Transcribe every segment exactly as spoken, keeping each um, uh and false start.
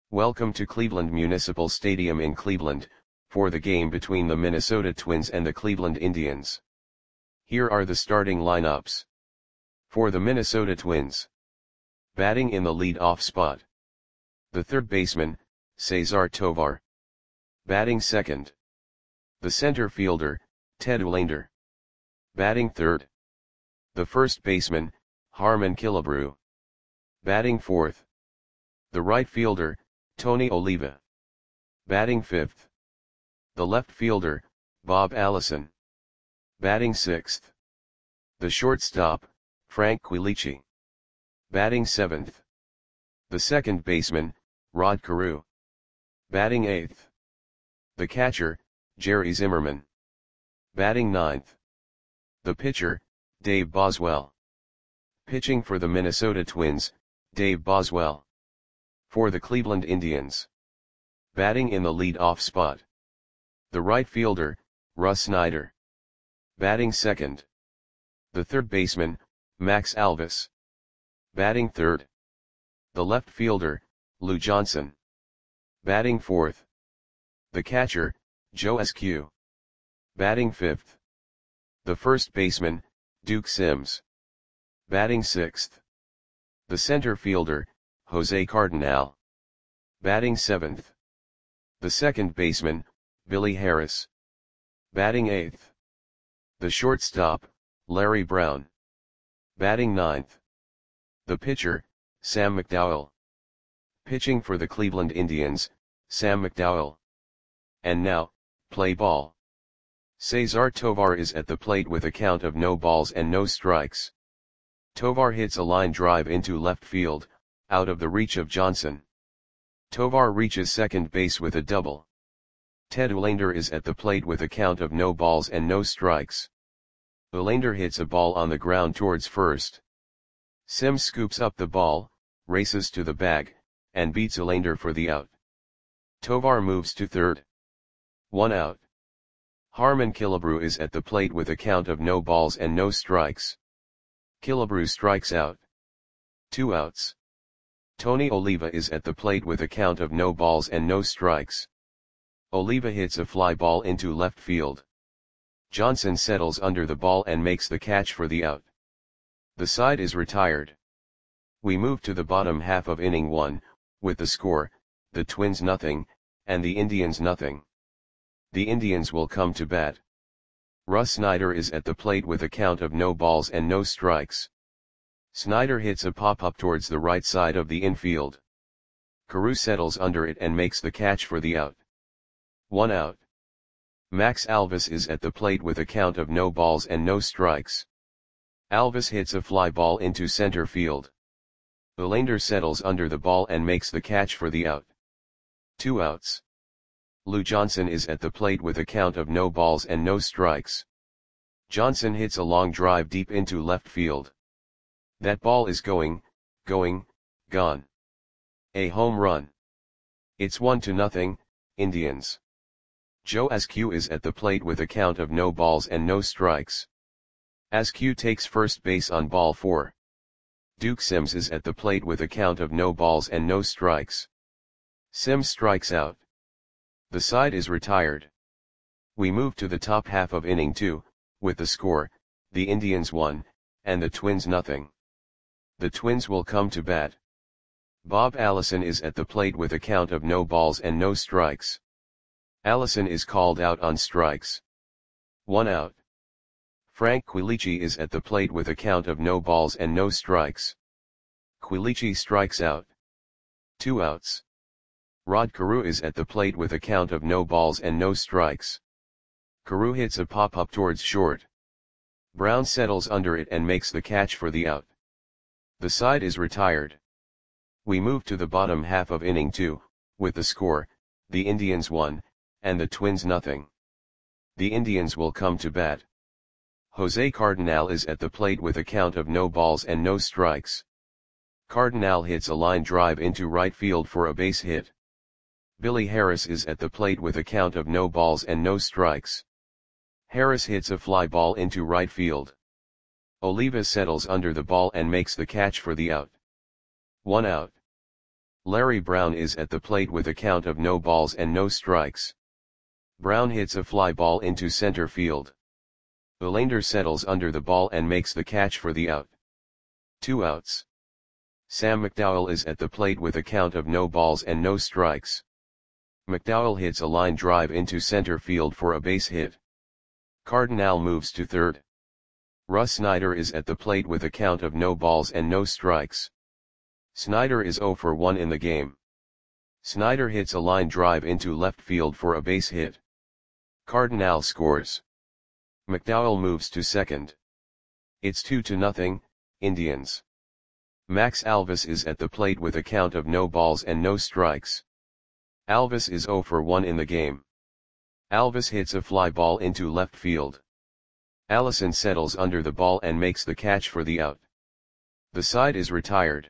Welcome to Cleveland Municipal Stadium in Cleveland, for the game between the Minnesota Twins and the Cleveland Indians. Here are the starting lineups. For the Minnesota Twins. Batting in the lead-off spot. The third baseman, Cesar Tovar. Batting second. The center fielder, Ted Uhlaender. Batting third. The first baseman, Harmon Killebrew. Batting fourth. The right fielder, Tony Oliva. Batting fifth. The left fielder, Bob Allison. Batting sixth. The shortstop, Frank Quilici. Batting seventh. The second baseman, Rod Carew. Batting eighth. The catcher, Jerry Zimmerman. Batting ninth. The pitcher, Dave Boswell. Pitching for the Minnesota Twins, Dave Boswell. For the Cleveland Indians. Batting in the lead-off spot. The right fielder, Russ Snyder. Batting second. The third baseman, Max Alvis. Batting third. The left fielder, Lou Johnson. Batting fourth. The catcher, Joe Eskew. Batting fifth. The first baseman, Duke Sims. Batting sixth. The center fielder, Jose Cardinal. Batting seventh. The second baseman, Billy Harris. Batting eighth. The shortstop, Larry Brown. Batting ninth. The pitcher, Sam McDowell. Pitching for the Cleveland Indians, Sam McDowell. And now, play ball. Cesar Tovar is at the plate with a count of no balls and no strikes. Tovar hits a line drive into left field, out of the reach of Johnson. Tovar reaches second base with a double. Ted Uhlaender is at the plate with a count of no balls and no strikes. Uhlaender hits a ball on the ground towards first. Sims scoops up the ball, races to the bag, and beats Uhlaender for the out. Tovar moves to third. One out. Harmon Killebrew is at the plate with a count of no balls and no strikes. Killebrew strikes out. Two outs. Tony Oliva is at the plate with a count of no balls and no strikes. Oliva hits a fly ball into left field. Johnson settles under the ball and makes the catch for the out. The side is retired. We move to the bottom half of inning one, with the score, the Twins nothing, and the Indians nothing. The Indians will come to bat. Russ Snyder is at the plate with a count of no balls and no strikes. Snyder hits a pop-up towards the right side of the infield. Carew settles under it and makes the catch for the out. One out. Max Alvis is at the plate with a count of no balls and no strikes. Alvis hits a fly ball into center field. Uhlaender settles under the ball and makes the catch for the out. Two outs. Lou Johnson is at the plate with a count of no balls and no strikes. Johnson hits a long drive deep into left field. That ball is going, going, gone. A home run. It's one to nothing, Indians. Joe Eskew is at the plate with a count of no balls and no strikes. Eskew takes first base on ball four. Duke Sims is at the plate with a count of no balls and no strikes. Sims strikes out. The side is retired. We move to the top half of inning two, with the score, the Indians one, and the Twins nothing. The Twins will come to bat. Bob Allison is at the plate with a count of no balls and no strikes. Allison is called out on strikes. One out. Frank Quilici is at the plate with a count of no balls and no strikes. Quilici strikes out. Two outs. Rod Carew is at the plate with a count of no balls and no strikes. Carew hits a pop-up towards short. Brown settles under it and makes the catch for the out. The side is retired. We move to the bottom half of inning two, with the score, the Indians one, and the Twins nothing. The Indians will come to bat. Jose Cardinal is at the plate with a count of no balls and no strikes. Cardinal hits a line drive into right field for a base hit. Billy Harris is at the plate with a count of no balls and no strikes. Harris hits a fly ball into right field. Oliva settles under the ball and makes the catch for the out. One out. Larry Brown is at the plate with a count of no balls and no strikes. Brown hits a fly ball into center field. Olander settles under the ball and makes the catch for the out. Two outs. Sam McDowell is at the plate with a count of no balls and no strikes. McDowell hits a line drive into center field for a base hit. Cardinal moves to third. Russ Snyder is at the plate with a count of no balls and no strikes. Snyder is oh for one in the game. Snyder hits a line drive into left field for a base hit. Cardinal scores. McDowell moves to second. It's two to nothing, Indians. Max Alvis is at the plate with a count of no balls and no strikes. Alvis is oh for one in the game. Alvis hits a fly ball into left field. Allison settles under the ball and makes the catch for the out. The side is retired.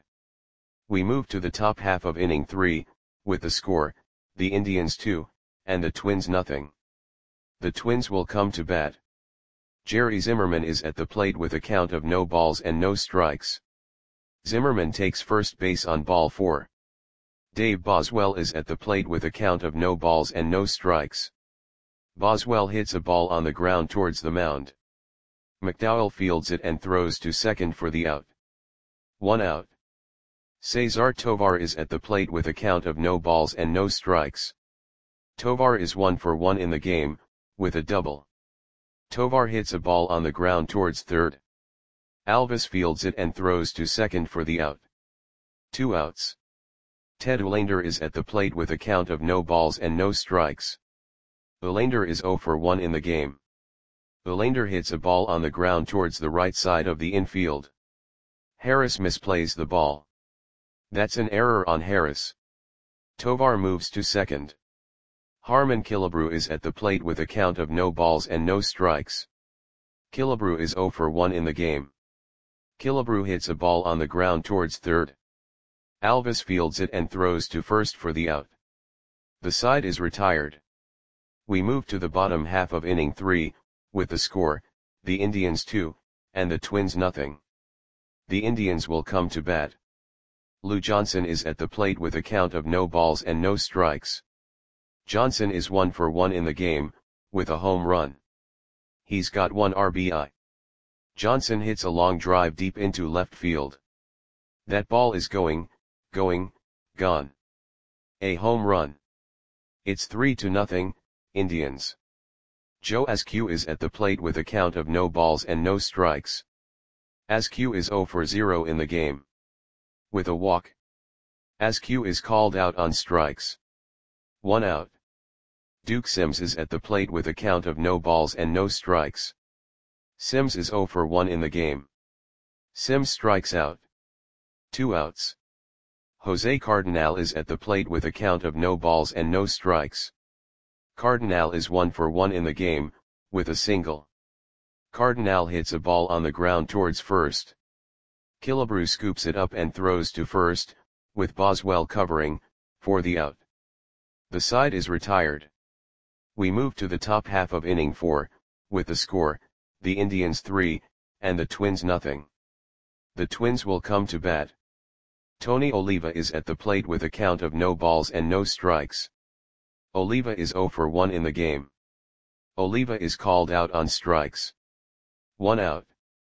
We move to the top half of inning three, with the score, the Indians two, and the Twins nothing. The Twins will come to bat. Jerry Zimmerman is at the plate with a count of no balls and no strikes. Zimmerman takes first base on ball four. Dave Boswell is at the plate with a count of no balls and no strikes. Boswell hits a ball on the ground towards the mound. McDowell fields it and throws to second for the out. One out. Cesar Tovar is at the plate with a count of no balls and no strikes. Tovar is one for one in the game, with a double. Tovar hits a ball on the ground towards third. Alvis fields it and throws to second for the out. Two outs. Ted Olander is at the plate with a count of no balls and no strikes. Olander is oh for one in the game. Olander hits a ball on the ground towards the right side of the infield. Harris misplays the ball. That's an error on Harris. Tovar moves to second. Harmon Killebrew is at the plate with a count of no balls and no strikes. Killebrew is oh for one in the game. Killebrew hits a ball on the ground towards third. Alvis fields it and throws to first for the out. The side is retired. We move to the bottom half of inning three, with the score, the Indians two, and the Twins nothing. The Indians will come to bat. Lou Johnson is at the plate with a count of no balls and no strikes. Johnson is one for one in the game, with a home run. He's got one R B I. Johnson hits a long drive deep into left field. That ball is going, going, gone. A home run. It's three to nothing, Indians. Joe Askew is at the plate with a count of no balls and no strikes. Askew is oh for zero in the game. With a walk. Askew is called out on strikes. One out. Duke Sims is at the plate with a count of no balls and no strikes. Sims is oh for one in the game. Sims strikes out. Two outs. Jose Cardinal is at the plate with a count of no balls and no strikes. Cardinal is one for one in the game, with a single. Cardinal hits a ball on the ground towards first. Killebrew scoops it up and throws to first, with Boswell covering, for the out. The side is retired. We move to the top half of inning four, with the score, the Indians three, and the Twins nothing. The Twins will come to bat. Tony Oliva is at the plate with a count of no balls and no strikes. Oliva is oh for one in the game. Oliva is called out on strikes. One out.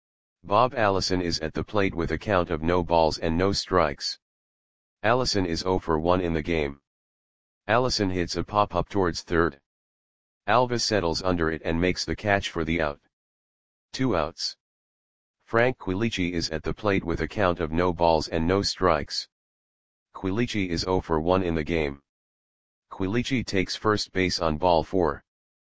Bob Allison is at the plate with a count of no balls and no strikes. Allison is oh for one in the game. Allison hits a pop-up towards third. Alvis settles under it and makes the catch for the out. Two outs. Frank Quilici is at the plate with a count of no balls and no strikes. Quilici is oh for one in the game. Quilici takes first base on ball four.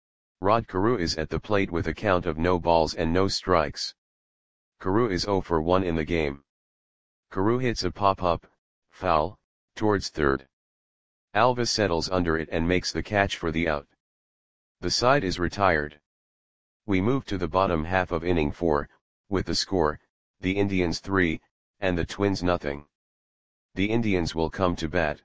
Rod Carew is at the plate with a count of no balls and no strikes. Carew is oh for one in the game. Carew hits a pop-up, foul, towards third. Alvis settles under it and makes the catch for the out. The side is retired. We move to the bottom half of inning four, with the score, the Indians three, and the Twins nothing. The Indians will come to bat.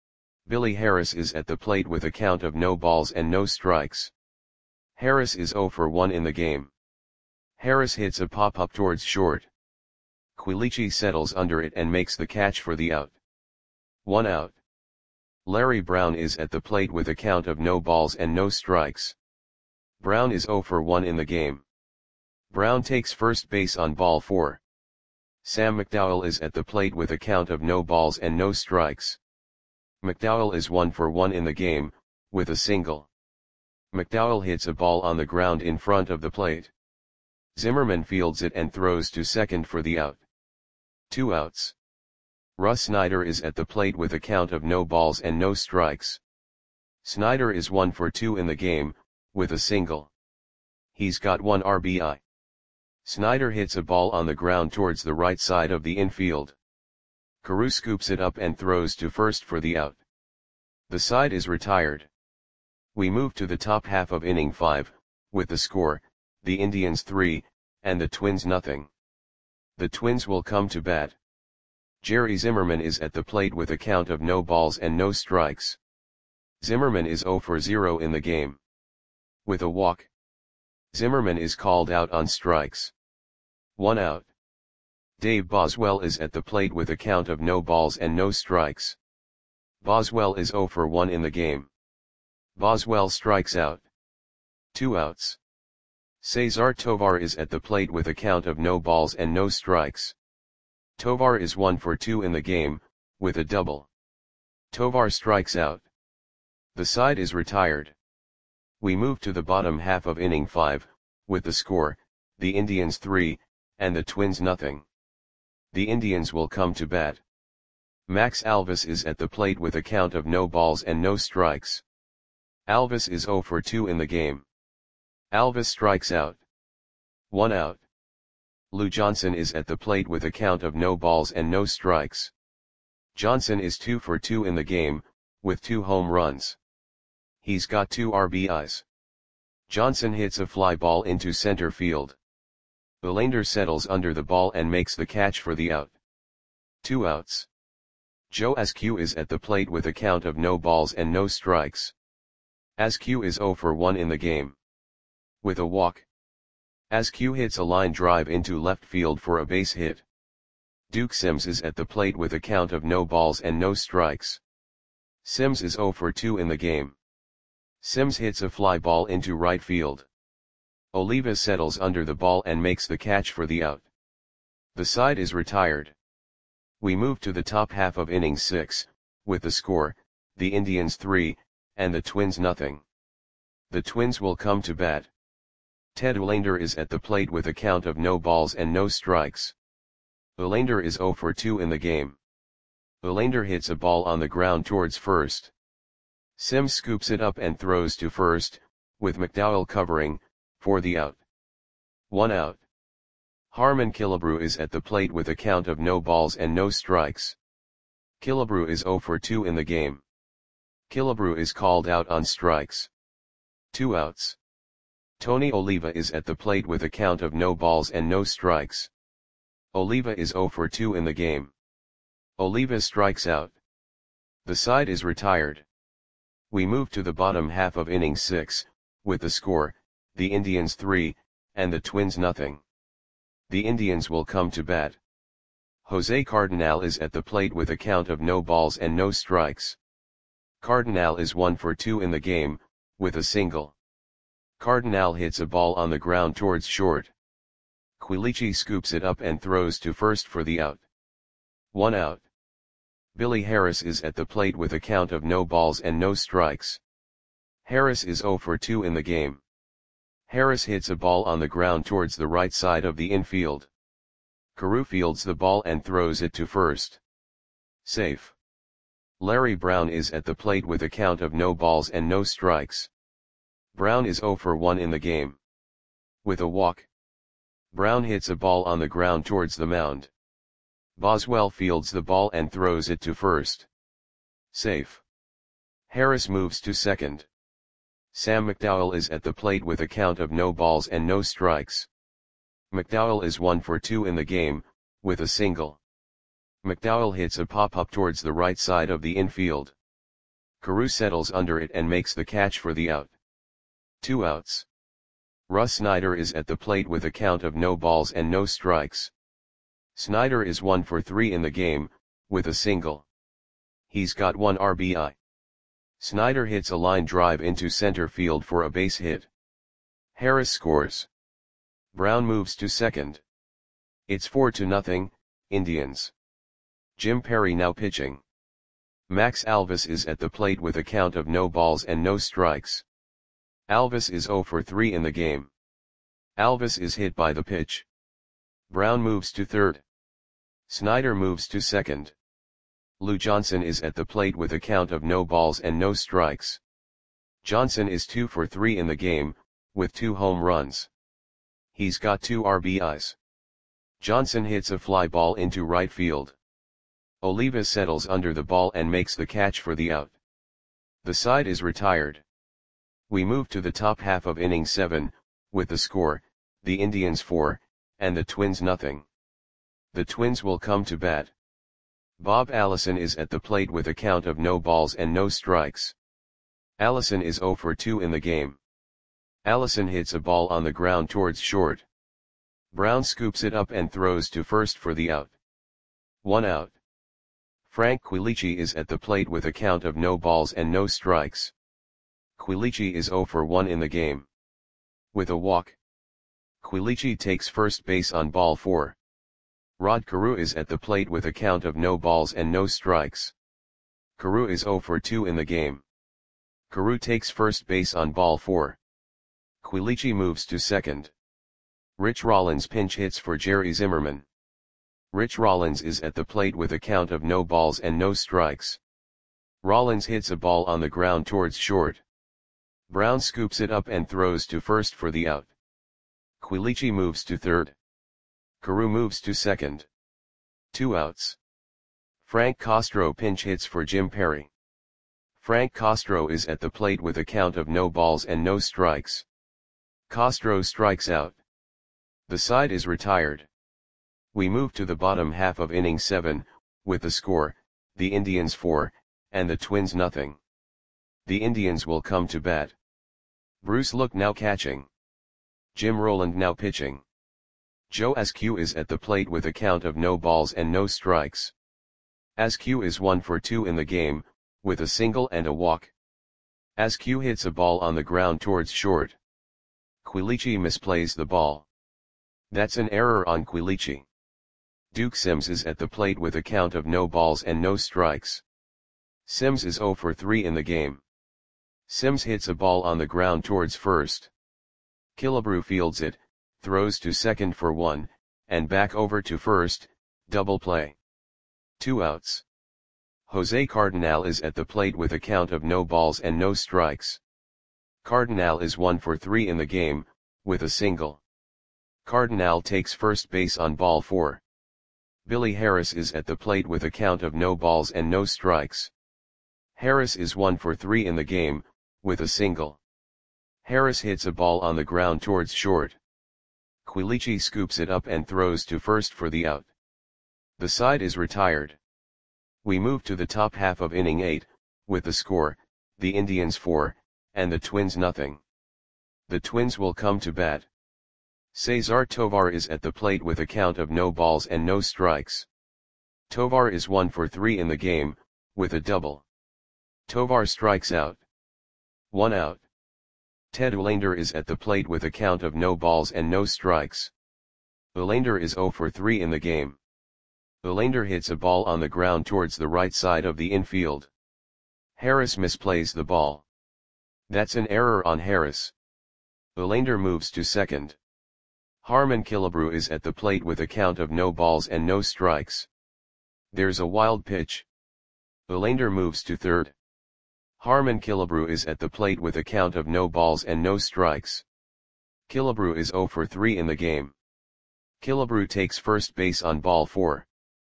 Billy Harris is at the plate with a count of no balls and no strikes. Harris is oh for one in the game. Harris hits a pop-up towards short. Quilici settles under it and makes the catch for the out. One out. Larry Brown is at the plate with a count of no balls and no strikes. Brown is zero for one in the game. Brown takes first base on ball four. Sam McDowell is at the plate with a count of no balls and no strikes. McDowell is one for one in the game, with a single. McDowell hits a ball on the ground in front of the plate. Zimmerman fields it and throws to second for the out. Two outs. Russ Snyder is at the plate with a count of no balls and no strikes. Snyder is one for two in the game, with a single. He's got one R B I. Snyder hits a ball on the ground towards the right side of the infield. Carew scoops it up and throws to first for the out. The side is retired. We move to the top half of inning five, with the score, the Indians three, and the Twins nothing. The Twins will come to bat. Jerry Zimmerman is at the plate with a count of no balls and no strikes. Zimmerman is zero for zero in the game. With a walk. Zimmerman is called out on strikes. One out. Dave Boswell is at the plate with a count of no balls and no strikes. Boswell is zero for one in the game. Boswell strikes out. Two outs. Cesar Tovar is at the plate with a count of no balls and no strikes. Tovar is one for two in the game, with a double. Tovar strikes out. The side is retired. We move to the bottom half of inning five, with the score, the Indians three, and the Twins nothing. The Indians will come to bat. Max Alvis is at the plate with a count of no balls and no strikes. Alvis is zero for two in the game. Alvis strikes out. One out. Lou Johnson is at the plate with a count of no balls and no strikes. Johnson is two for two in the game, with two home runs. He's got two R B Is. Johnson hits a fly ball into center field. Belander settles under the ball and makes the catch for the out. Two outs. Joe Askew is at the plate with a count of no balls and no strikes. Askew is zero for one in the game. With a walk. Askew hits a line drive into left field for a base hit. Duke Sims is at the plate with a count of no balls and no strikes. Sims is zero for two in the game. Sims hits a fly ball into right field. Oliva settles under the ball and makes the catch for the out. The side is retired. We move to the top half of inning six, with the score, the Indians three, and the Twins nothing. The Twins will come to bat. Ted Uhlaender is at the plate with a count of no balls and no strikes. Uhlaender is zero for two in the game. Uhlaender hits a ball on the ground towards first. Sims scoops it up and throws to first, with McDowell covering, for the out. One out. Harmon Killebrew is at the plate with a count of no balls and no strikes. Killebrew is zero for two in the game. Killebrew is called out on strikes. Two outs. Tony Oliva is at the plate with a count of no balls and no strikes. Oliva is zero for two in the game. Oliva strikes out. The side is retired. We move to the bottom half of inning six, with the score, the Indians three, and the Twins nothing. The Indians will come to bat. Jose Cardenal is at the plate with a count of no balls and no strikes. Cardenal is one for two in the game, with a single. Cardenal hits a ball on the ground towards short. Quilici scoops it up and throws to first for the out. One out. Billy Harris is at the plate with a count of no balls and no strikes. Harris is zero for two in the game. Harris hits a ball on the ground towards the right side of the infield. Carew fields the ball and throws it to first. Safe. Larry Brown is at the plate with a count of no balls and no strikes. Brown is zero for one in the game. With a walk. Brown hits a ball on the ground towards the mound. Boswell fields the ball and throws it to first. Safe. Harris moves to second. Sam McDowell is at the plate with a count of no balls and no strikes. McDowell is one for two in the game, with a single. McDowell hits a pop-up towards the right side of the infield. Carew settles under it and makes the catch for the out. Two outs. Russ Snyder is at the plate with a count of no balls and no strikes. Snyder is one for three in the game, with a single. He's got one R B I. Snyder hits a line drive into center field for a base hit. Harris scores. Brown moves to second. It's four to nothing, Indians. Jim Perry now pitching. Max Alvis is at the plate with a count of no balls and no strikes. Alvis is zero for three in the game. Alvis is hit by the pitch. Brown moves to third. Snyder moves to second. Lou Johnson is at the plate with a count of no balls and no strikes. Johnson is two for three in the game, with two home runs. He's got two R B Is. Johnson hits a fly ball into right field. Oliva settles under the ball and makes the catch for the out. The side is retired. We move to the top half of inning seven, with the score, the Indians four, and the Twins nothing. The Twins will come to bat. Bob Allison is at the plate with a count of no balls and no strikes. Allison is zero for two in the game. Allison hits a ball on the ground towards short. Brown scoops it up and throws to first for the out. One out. Frank Quilici is at the plate with a count of no balls and no strikes. Quilici is zero for one in the game. With a walk. Quilici takes first base on ball four. Rod Carew is at the plate with a count of no balls and no strikes. Carew is zero for two in the game. Carew takes first base on ball four. Quilici moves to second. Rich Rollins pinch hits for Jerry Zimmerman. Rich Rollins is at the plate with a count of no balls and no strikes. Rollins hits a ball on the ground towards short. Brown scoops it up and throws to first for the out. Quilici moves to third. Carew moves to second. Two outs. Frank Castro pinch hits for Jim Perry. Frank Castro is at the plate with a count of no balls and no strikes. Castro strikes out. The side is retired. We move to the bottom half of inning seven, with the score, the Indians four, and the Twins nothing. The Indians will come to bat. Bruce Luke now catching. Jim Rowland now pitching. Joe Askew is at the plate with a count of no balls and no strikes. Askew is one for two in the game, with a single and a walk. Askew hits a ball on the ground towards short. Quilici misplays the ball. That's an error on Quilici. Duke Sims is at the plate with a count of no balls and no strikes. Sims is zero for three in the game. Sims hits a ball on the ground towards first. Killebrew fields it, throws to second for one, and back over to first, double play. Two outs. Jose Cardinal is at the plate with a count of no balls and no strikes. Cardinal is one for three in the game, with a single. Cardinal takes first base on ball four. Billy Harris is at the plate with a count of no balls and no strikes. Harris is one for three in the game, with a single. Harris hits a ball on the ground towards short. Quilici scoops it up and throws to first for the out. The side is retired. We move to the top half of inning eight, with the score, the Indians four, and the Twins nothing. The Twins will come to bat. Cesar Tovar is at the plate with a count of no balls and no strikes. Tovar is one for three in the game, with a double. Tovar strikes out. One out. Ted Olander is at the plate with a count of no balls and no strikes. Olander is zero for three in the game. Olander hits a ball on the ground towards the right side of the infield. Harris misplays the ball. That's an error on Harris. Olander moves to second. Harmon Killebrew is at the plate with a count of no balls and no strikes. There's a wild pitch. Olander moves to third. Harmon Killebrew is at the plate with a count of no balls and no strikes. Killebrew is zero for three in the game. Killebrew takes first base on ball four.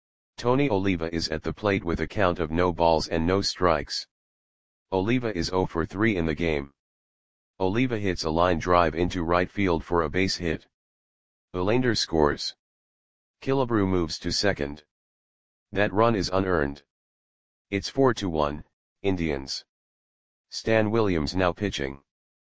Tony Oliva is at the plate with a count of no balls and no strikes. Oliva is zero for three in the game. Oliva hits a line drive into right field for a base hit. Olander scores. Killebrew moves to second. That run is unearned. It's four to one, Indians. Stan Williams now pitching.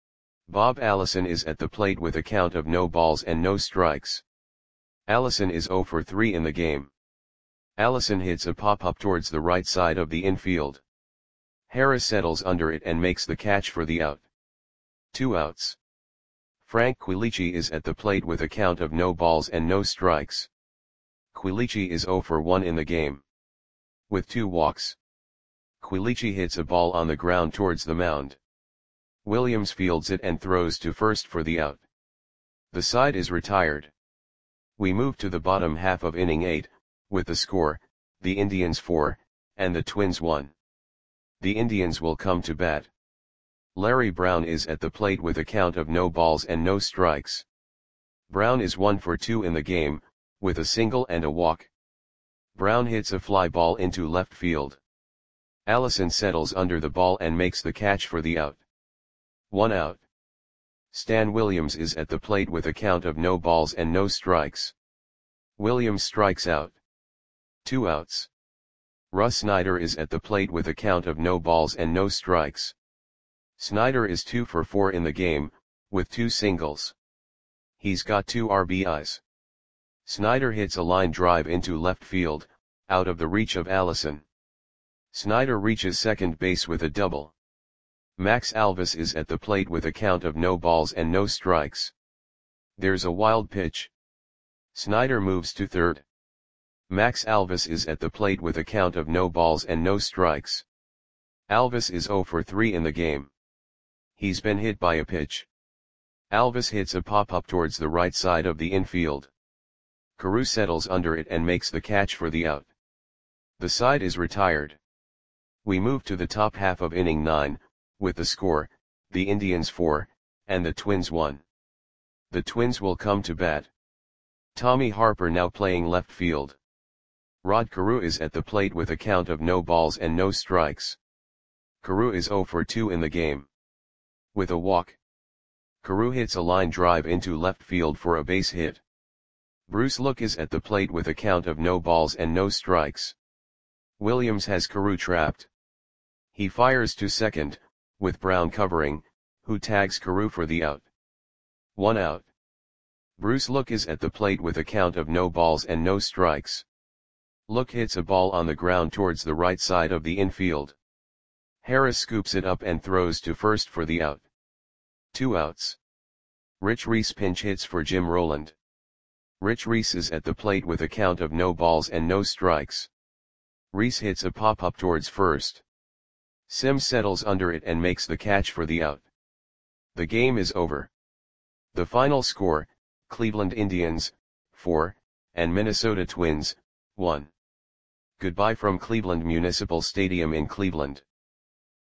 Bob Allison is at the plate with a count of no balls and no strikes. Allison is zero for three in the game. Allison hits a pop-up towards the right side of the infield. Harris settles under it and makes the catch for the out. Two outs. Frank Quilici is at the plate with a count of no balls and no strikes. Quilici is zero for one in the game. With two walks. Quilici hits a ball on the ground towards the mound. Williams fields it and throws to first for the out. The side is retired. We move to the bottom half of inning eight, with the score, the Indians four, and the Twins one. The Indians will come to bat. Larry Brown is at the plate with a count of no balls and no strikes. Brown is one for two in the game, with a single and a walk. Brown hits a fly ball into left field. Allison settles under the ball and makes the catch for the out. One out. Stan Williams is at the plate with a count of no balls and no strikes. Williams strikes out. Two outs. Russ Snyder is at the plate with a count of no balls and no strikes. Snyder is two for four in the game, with two singles. He's got two R B Is. Snyder hits a line drive into left field, out of the reach of Allison. Snyder reaches second base with a double. Max Alvis is at the plate with a count of no balls and no strikes. There's a wild pitch. Snyder moves to third. Max Alvis is at the plate with a count of no balls and no strikes. Alvis is zero for three in the game. He's been hit by a pitch. Alvis hits a pop-up towards the right side of the infield. Carew settles under it and makes the catch for the out. The side is retired. We move to the top half of inning nine, with the score, the Indians four, and the Twins one. The Twins will come to bat. Tommy Harper now playing left field. Rod Carew is at the plate with a count of no balls and no strikes. Carew is zero for two in the game. With a walk. Carew hits a line drive into left field for a base hit. Bruce Look is at the plate with a count of no balls and no strikes. Williams has Carew trapped. He fires to second, with Brown covering, who tags Carew for the out. One out. Bruce Look is at the plate with a count of no balls and no strikes. Look hits a ball on the ground towards the right side of the infield. Harris scoops it up and throws to first for the out. Two outs. Rich Reese pinch hits for Jim Rowland. Rich Reese is at the plate with a count of no balls and no strikes. Reese hits a pop-up towards first. Sims settles under it and makes the catch for the out. The game is over. The final score, Cleveland Indians, four, and Minnesota Twins, one. Goodbye from Cleveland Municipal Stadium in Cleveland.